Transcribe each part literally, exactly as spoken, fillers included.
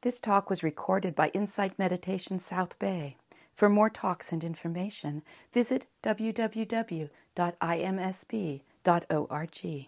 This talk was recorded by Insight Meditation South Bay. For more talks and information, visit w w w dot i m s b dot org.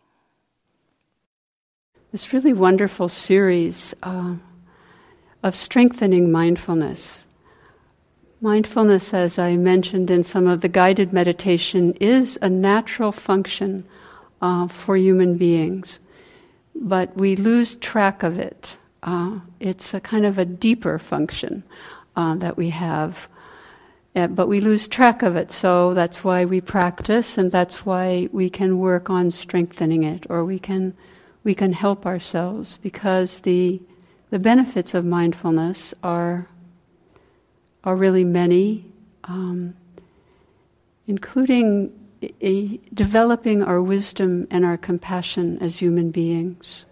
This really wonderful series uh, of strengthening mindfulness. Mindfulness, as I mentioned in some of the guided meditation, is a natural function uh, for human beings, but we lose track of it. Uh, it's a kind of a deeper function uh, that we have, uh, but we lose track of it. So that's why we practice, and that's why we can work on strengthening it, or we can we can help ourselves, because the the benefits of mindfulness are are really many, um, including a, a developing our wisdom and our compassion as human beings.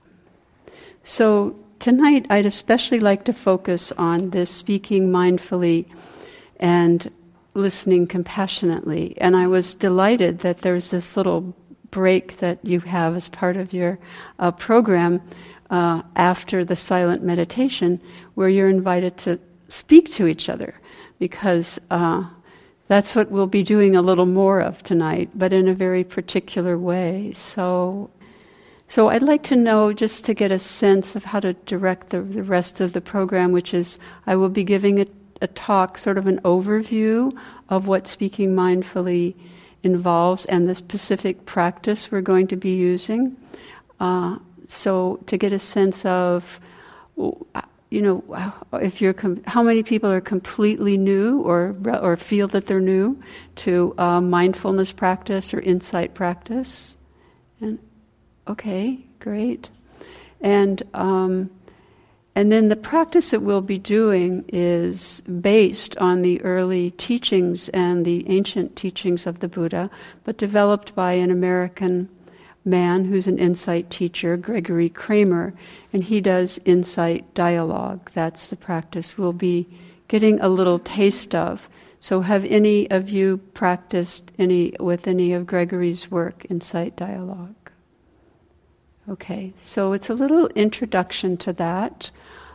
So tonight, I'd especially like to focus on this speaking mindfully and listening compassionately. And I was delighted that there's this little break that you have as part of your uh, program uh, after the silent meditation, where you're invited to speak to each other, because uh, that's what we'll be doing a little more of tonight, but in a very particular way. So So I'd like to know, just to get a sense of how to direct the, the rest of the program, which is I will be giving a, a talk, sort of an overview of what speaking mindfully involves and the specific practice we're going to be using. Uh, so to get a sense of, you know, if you're com- how many people are completely new or or feel that they're new to uh, mindfulness practice or insight practice, and okay, great. And um, and then the practice that we'll be doing is based on the early teachings and the ancient teachings of the Buddha, but developed by an American man who's an insight teacher, Gregory Kramer, and he does insight dialogue. That's the practice we'll be getting a little taste of. So have any of you practiced any with any of Gregory's work, insight dialogue? Okay, so it's a little introduction to that.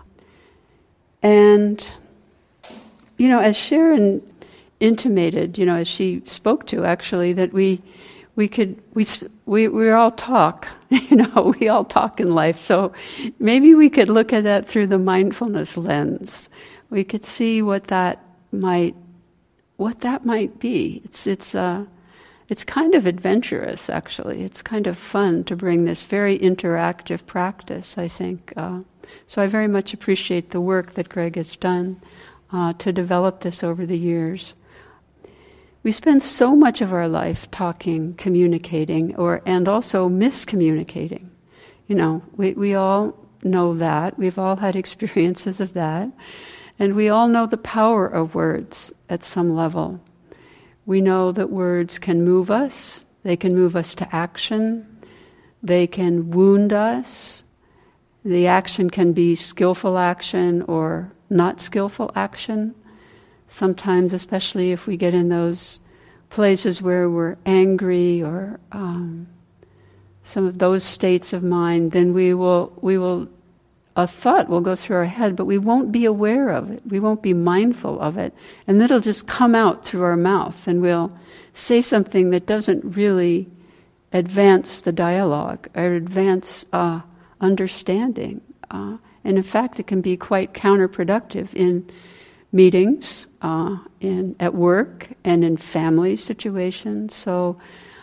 And, you know, as Sharon intimated, you know, as she spoke to actually, that we we could, we we we all talk, you know, we all talk in life. So maybe we could look at that through the mindfulness lens. We could see what that might, what that might be. It's, it's, uh, It's kind of adventurous, actually. It's kind of fun to bring this very interactive practice, I think. Uh, so I very much appreciate the work that Greg has done uh, to develop this over the years. We spend so much of our life talking, communicating, or and also miscommunicating. You know, we, we all know that. We've all had experiences of that. And we all know the power of words at some level. We know that words can move us, they can move us to action, they can wound us. The action can be skillful action or not skillful action. Sometimes, especially if we get in those places where we're angry or um, some of those states of mind, then we will, we will, a thought will go through our head, but we won't be aware of it. We won't be mindful of it. And it'll just come out through our mouth, and we'll say something that doesn't really advance the dialogue or advance uh, understanding. Uh, and in fact, it can be quite counterproductive in meetings, uh, in at work, and in family situations. So,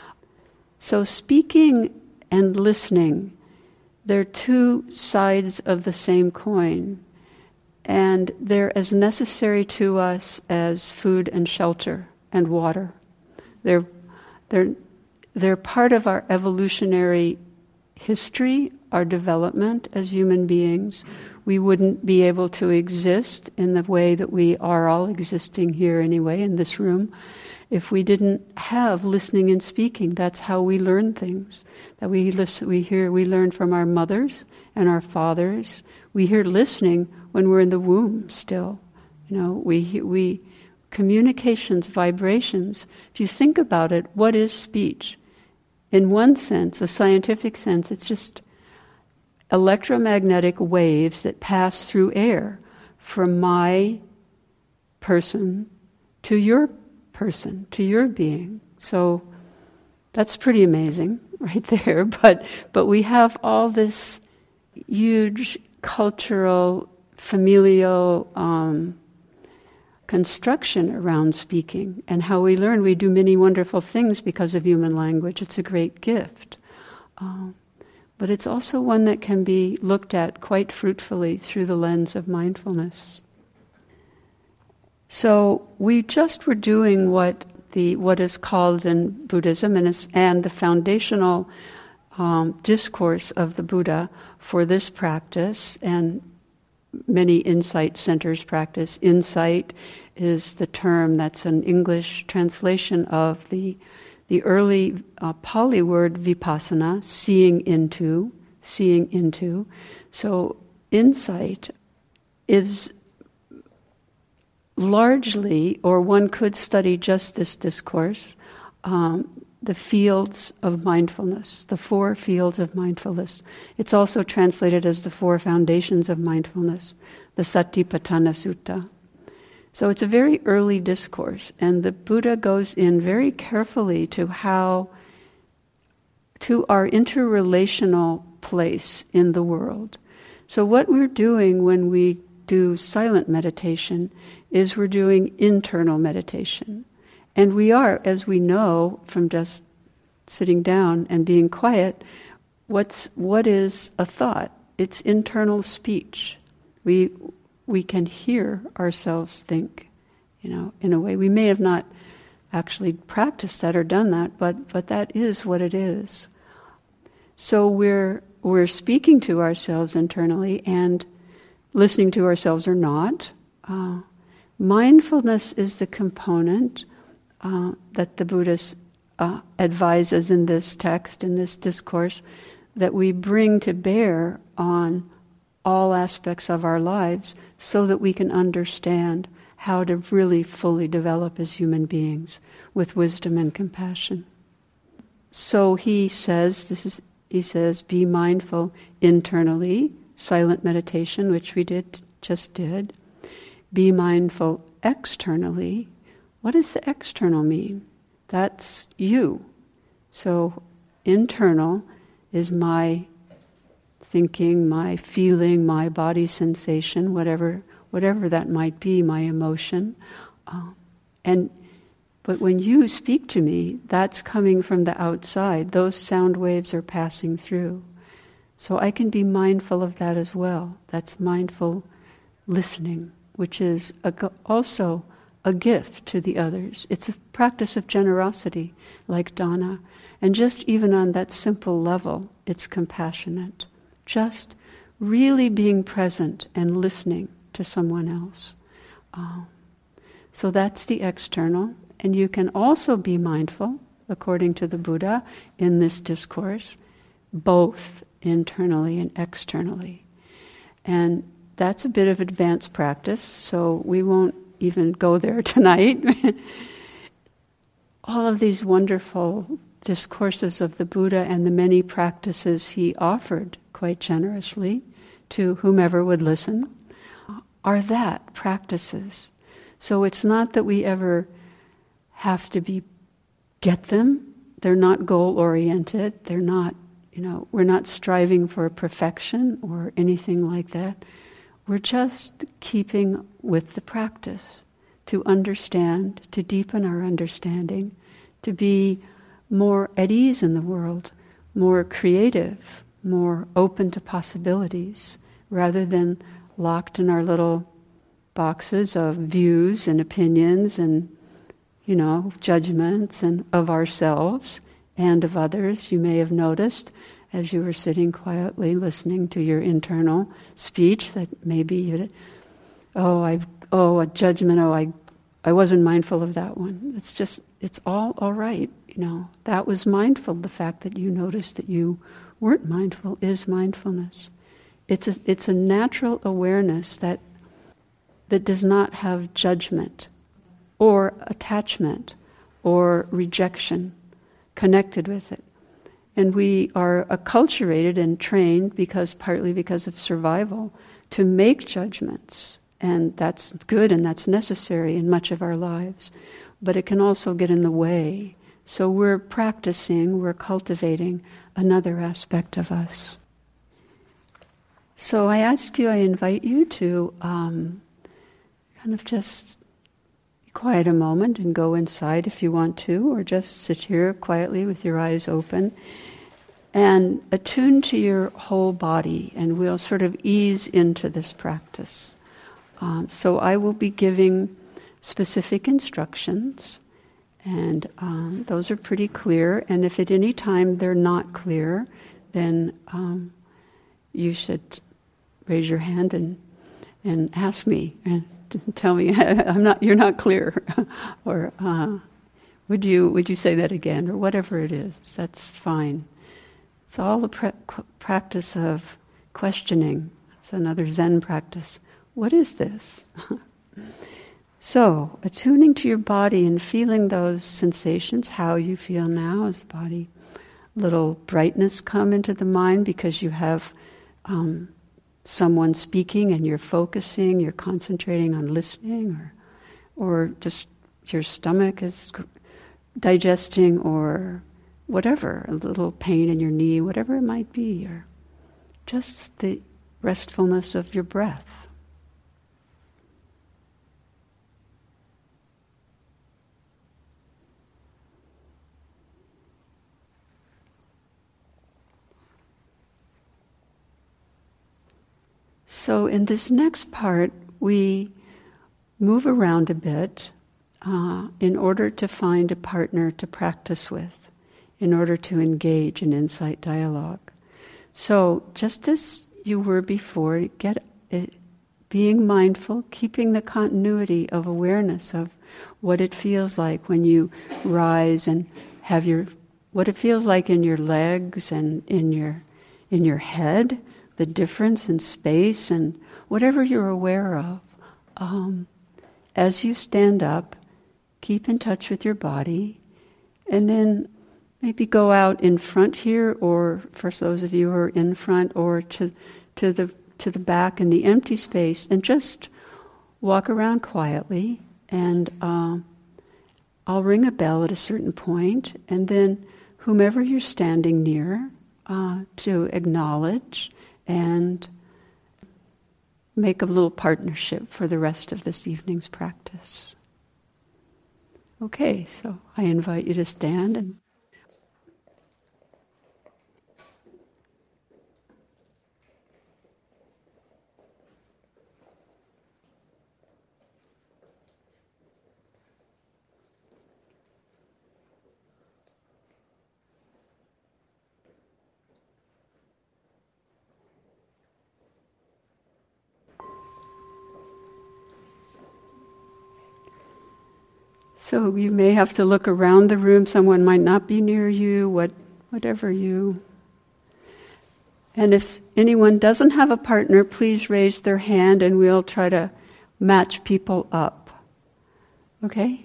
so speaking and listening, they're two sides of the same coin, and they're as necessary to us as food and shelter and water. They're, they're, they're part of our evolutionary history, our development as human beings. We wouldn't be able to exist in the way that we are all existing here anyway, in this room, if we didn't have listening and speaking. That's how we learn things. That we listen, we hear, we learn from our mothers and our fathers. We hear listening when we're in the womb still. You know, we we communications, vibrations. If you think about it, what is speech? In one sense, a scientific sense, it's just electromagnetic waves that pass through air from my person to your person, to your being. So that's pretty amazing right there. But but we have all this huge cultural, familial um, construction around speaking, and how we learn. We do many wonderful things because of human language. It's a great gift. Um, but it's also one that can be looked at quite fruitfully through the lens of mindfulness. So we just were doing what the what is called in Buddhism and, is, and the foundational um, discourse of the Buddha for this practice, and many insight centers practice. Insight is the term that's an English translation of the the early uh, Pali word vipassana, seeing into, seeing into. So insight is largely, or one could study just this discourse, um, the fields of mindfulness, the four fields of mindfulness. It's also translated as the four foundations of mindfulness, the Satipatthana Sutta. So it's a very early discourse, and the Buddha goes in very carefully to how, to our interrelational place in the world. So what we're doing when we do silent meditation is we're doing internal meditation. And we are, as we know from just sitting down and being quiet, what's what is a thought? It's internal speech. We we can hear ourselves think, you know, in a way. We may have not actually practiced that or done that, but but that is what it is. So we're we're speaking to ourselves internally and listening to ourselves or not. Uh, mindfulness is the component uh, that the Buddha uh, advises in this text, in this discourse, that we bring to bear on all aspects of our lives so that we can understand how to really fully develop as human beings with wisdom and compassion. So he says, this is, he says, be mindful internally, silent meditation, which we did, just did. Be mindful externally. What does the external mean? That's you. So internal is my thinking, my feeling, my body sensation, whatever whatever that might be, my emotion. Uh, and but when you speak to me, that's coming from the outside. Those sound waves are passing through. So I can be mindful of that as well. That's mindful listening, which is a, also a gift to the others. It's a practice of generosity, like dana. And just even on that simple level, it's compassionate. Just really being present and listening to someone else. Uh, so that's the external. And you can also be mindful, according to the Buddha, in this discourse, both internally and externally. And that's a bit of advanced practice, so we won't even go there tonight. All of these wonderful discourses of the Buddha and the many practices he offered quite generously to whomever would listen are that, practices. So it's not that we ever have to be get them. They're not goal-oriented. They're not, you know, we're not striving for perfection or anything like that. We're just keeping with the practice to understand, to deepen our understanding, to be more at ease in the world, more creative, more open to possibilities, rather than locked in our little boxes of views and opinions and, you know, judgments and of ourselves and of others. You may have noticed as you were sitting quietly listening to your internal speech that maybe you, oh, I, oh, a judgment. Oh, I, I wasn't mindful of that one. It's just, it's all all right. You know, that was mindful. The fact that you noticed that you weren't mindful is mindfulness. It's a, it's a natural awareness that that does not have judgment or attachment or rejection connected with it. And we are acculturated and trained, because partly because of survival, to make judgments. And that's good and that's necessary in much of our lives. But it can also get in the way. So we're practicing, we're cultivating another aspect of us. So I ask you, I invite you to um, kind of just be quiet a moment and go inside if you want to, or just sit here quietly with your eyes open and attune to your whole body, and we'll sort of ease into this practice. Uh, so I will be giving specific instructions, and um, those are pretty clear, and if at any time they're not clear, then um, you should raise your hand and and ask me and tell me I'm not you're not clear, or uh, would you would you say that again, or whatever it is. That's fine. It's all a pra- practice of questioning. It's another Zen practice. What is this? So, attuning to your body and feeling those sensations, how you feel now as the body. Little brightness come into the mind because you have um, someone speaking and you're focusing, you're concentrating on listening, or or just your stomach is digesting, or whatever, a little pain in your knee, whatever it might be, or just the restfulness of your breath. So in this next part, we move around a bit uh, in order to find a partner to practice with, in order to engage in insight dialogue. So just as you were before, get uh, being mindful, keeping the continuity of awareness of what it feels like when you rise and have your, what it feels like in your legs and in your in your head, the difference in space and whatever you're aware of. Um, as you stand up, keep in touch with your body, and then maybe go out in front here, or for those of you who are in front, or to to the to the back in the empty space, and just walk around quietly. And uh, I'll ring a bell at a certain point, and then whomever you're standing near, uh, to acknowledge and make a little partnership for the rest of this evening's practice. Okay, so I invite you to stand and so you may have to look around the room. Someone might not be near you, what, whatever you... And if anyone doesn't have a partner, please raise their hand and we'll try to match people up. Okay?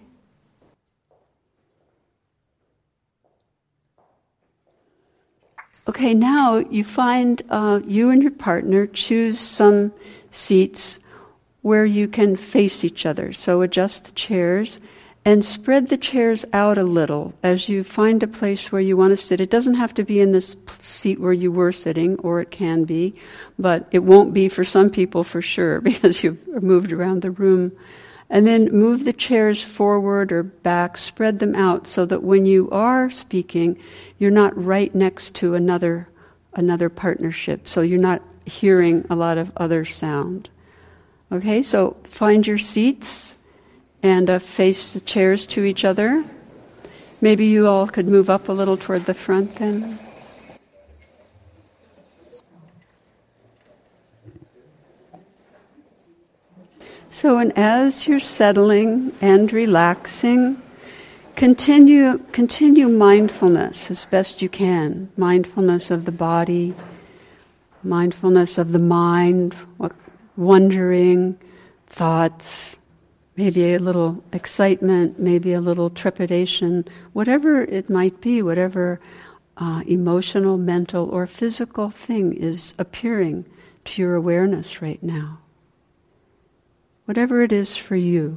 Okay, now you find uh, you and your partner choose some seats where you can face each other. So adjust the chairs and spread the chairs out a little as you find a place where you want to sit. It doesn't have to be in this seat where you were sitting, or it can be, but it won't be for some people for sure because you've moved around the room. And then move the chairs forward or back, spread them out so that when you are speaking, you're not right next to another another partnership, so you're not hearing a lot of other sound. Okay, so find your seats and uh, face the chairs to each other. Maybe you all could move up a little toward the front then. So, and as you're settling and relaxing, continue continue mindfulness as best you can. Mindfulness of the body, mindfulness of the mind, wondering, thoughts, maybe a little excitement, maybe a little trepidation, whatever it might be, whatever uh, emotional, mental, or physical thing is appearing to your awareness right now. Whatever it is for you.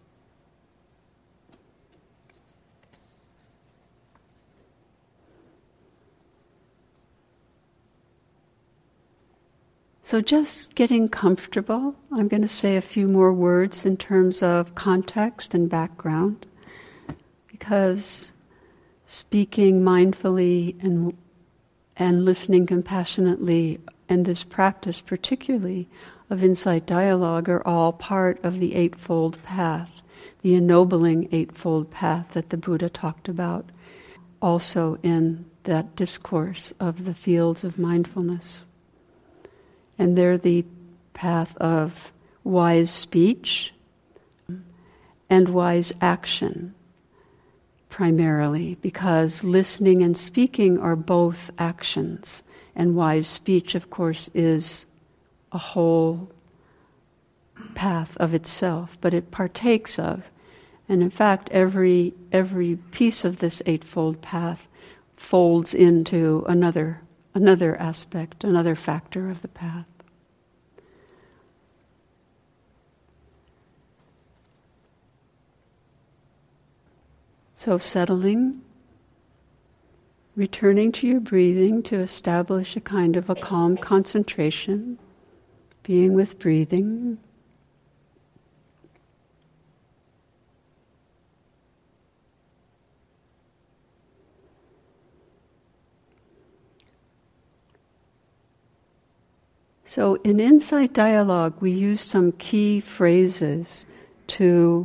So just getting comfortable. I'm going to say a few more words in terms of context and background, because speaking mindfully and and listening compassionately, and this practice particularly of insight dialogue, are all part of the Eightfold Path, the ennobling Eightfold Path that the Buddha talked about, also in that discourse of the fields of mindfulness. And they're the path of wise speech and wise action, primarily, because listening and speaking are both actions, and wise speech, of course, is a whole path of itself, but it partakes of, and in fact, every every piece of this Eightfold Path folds into another another aspect, another factor of the path. So settling, returning to your breathing to establish a kind of a calm concentration, being with breathing. So in Insight Dialogue, we use some key phrases to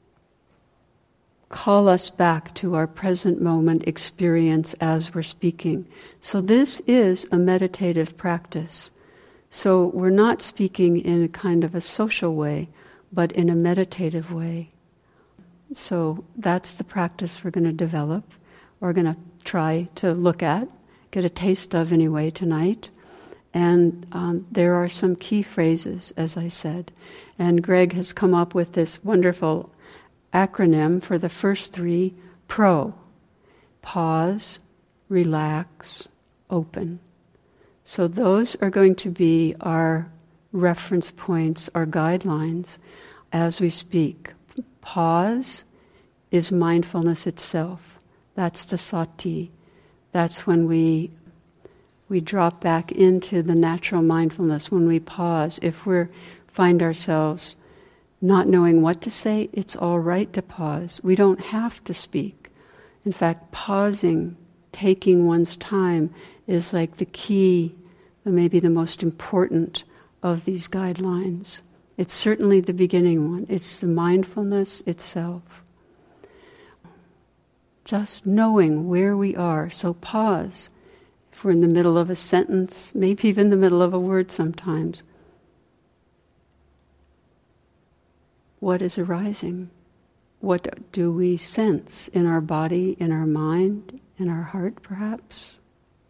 call us back to our present moment experience as we're speaking. So this is a meditative practice. So we're not speaking in a kind of a social way, but in a meditative way. So that's the practice we're going to develop, or going to try to look at, get a taste of anyway tonight. And um, there are some key phrases, as I said. And Greg has come up with this wonderful acronym for the first three: PRO. Pause, relax, open. So those are going to be our reference points, our guidelines as we speak. Pause is mindfulness itself. That's the sati. That's when we we drop back into the natural mindfulness, when we pause. If we find ourselves not knowing what to say, it's all right to pause. We don't have to speak. In fact, pausing, taking one's time, is like the key, maybe the most important of these guidelines. It's certainly the beginning one. It's the mindfulness itself. Just knowing where we are. So pause. If we're in the middle of a sentence, maybe even the middle of a word sometimes. What is arising? What do we sense in our body, in our mind, in our heart, perhaps?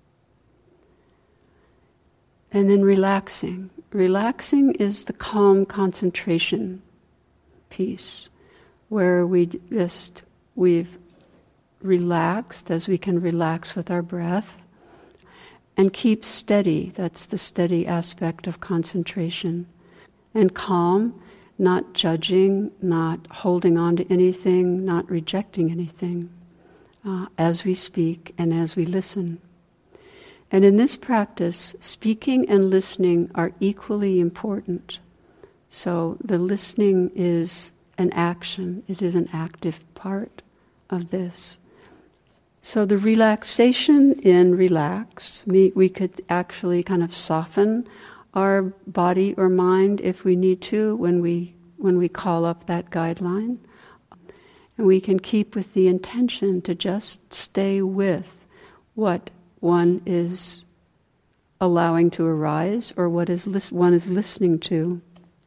And then relaxing. Relaxing is the calm concentration piece, where we just, we've relaxed as we can relax with our breath, and keep steady. That's the steady aspect of concentration. And calm, not judging, not holding on to anything, not rejecting anything, uh, as we speak and as we listen. And in this practice, speaking and listening are equally important. So the listening is an action. It is an active part of this. So the relaxation in relax, we, we could actually kind of soften our body or mind if we need to when we when we call up that guideline. And we can keep with the intention to just stay with what one is allowing to arise, or what is lis- one is listening to.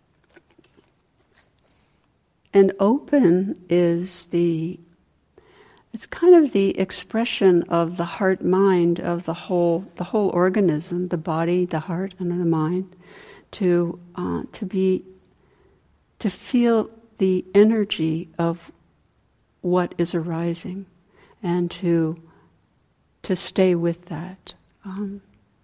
And open is the, it's kind of the expression of the heart-mind of the whole, the whole organism, the body, the heart, and the mind, to uh, to be, to feel the energy of what is arising, and to to stay with that. Um,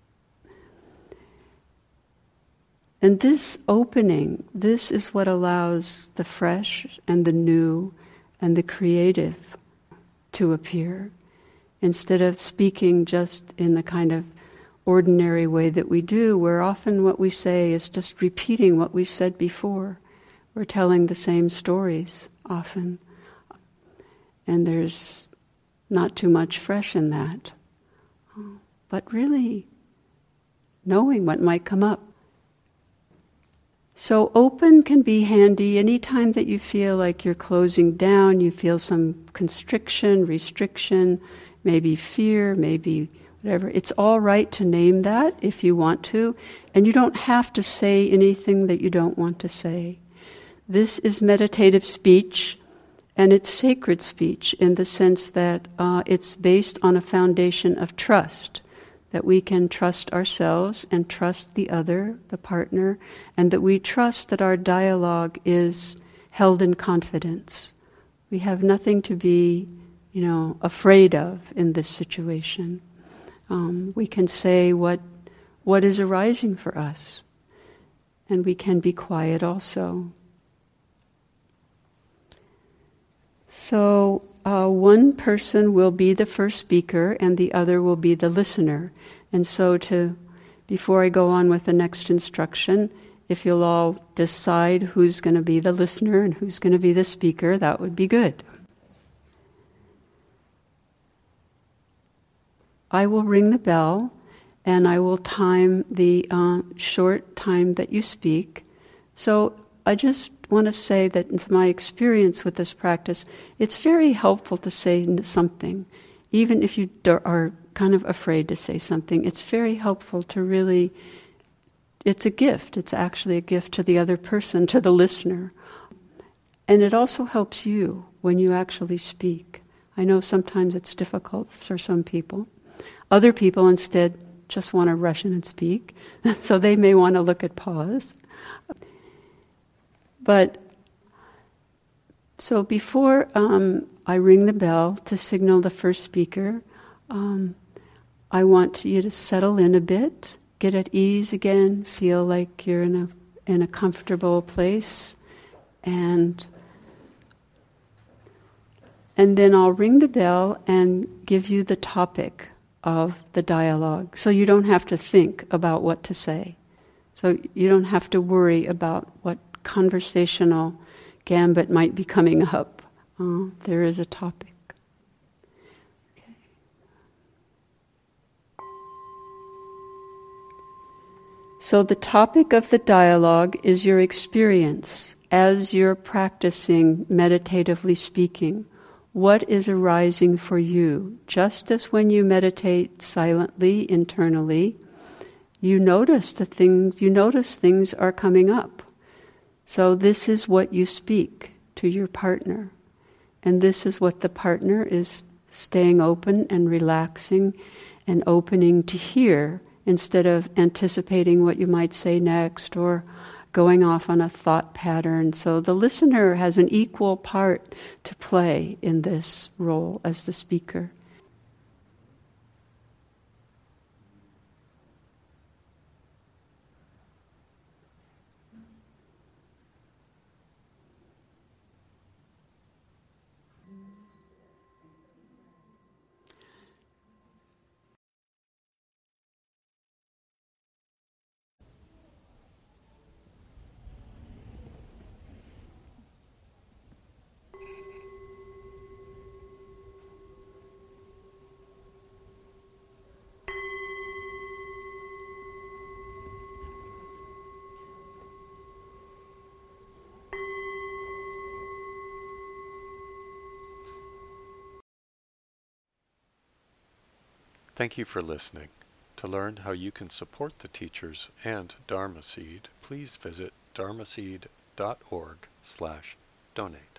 and this opening, this is what allows the fresh and the new and the creative to appear, instead of speaking just in the kind of ordinary way that we do, where often what we say is just repeating what we've said before. We're telling the same stories often. And there's not too much fresh in that. But really knowing what might come up. So open can be handy anytime that you feel like you're closing down, you feel some constriction, restriction, maybe fear, maybe whatever. It's all right to name that if you want to, and you don't have to say anything that you don't want to say. This is meditative speech, and it's sacred speech in the sense that uh, it's based on a foundation of trust, that we can trust ourselves and trust the other, the partner, and that we trust that our dialogue is held in confidence. We have nothing to be, you know, afraid of in this situation. Um, we can say what what is arising for us, and we can be quiet also. So uh, one person will be the first speaker and the other will be the listener. And so to, before I go on with the next instruction, if you'll all decide who's going to be the listener and who's going to be the speaker, that would be good. I will ring the bell and I will time the uh, short time that you speak. So I just want to say that in my experience with this practice, it's very helpful to say something. Even if you are kind of afraid to say something, it's very helpful to really, it's a gift. It's actually a gift to the other person, to the listener. And it also helps you when you actually speak. I know sometimes it's difficult for some people. Other people instead just want to rush in and speak, so they may want to look at pause. But, so before um, I ring the bell to signal the first speaker, um, I want you to settle in a bit, get at ease again, feel like you're in a in a comfortable place, and and then I'll ring the bell and give you the topic of the dialogue, so you don't have to think about what to say. So you don't have to worry about what conversational gambit might be coming up. Uh, there is a topic. Okay. So the topic of the dialogue is your experience as you're practicing meditatively speaking. What is arising for you? Just as when you meditate silently, internally, you notice the things, you notice things are coming up. So this is what you speak to your partner. And this is what the partner is staying open and relaxing and opening to hear, instead of anticipating what you might say next or going off on a thought pattern. So the listener has an equal part to play in this role as the speaker. Thank you for listening. To learn how you can support the teachers and Dharma Seed, please visit dharmaseed dot org slash donate.